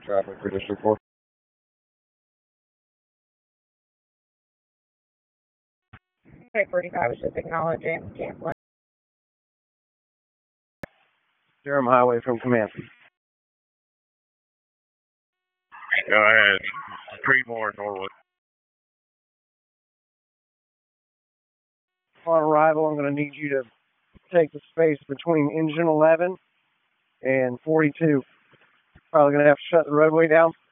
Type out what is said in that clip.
traffic for District 4. Okay, 45 was just acknowledging canceling. Durham Highway from command. Go ahead. Creedmoor, Norwood. On arrival, I'm going to need you to take the space between engine 11 and 42. Probably going to have to shut the roadway down.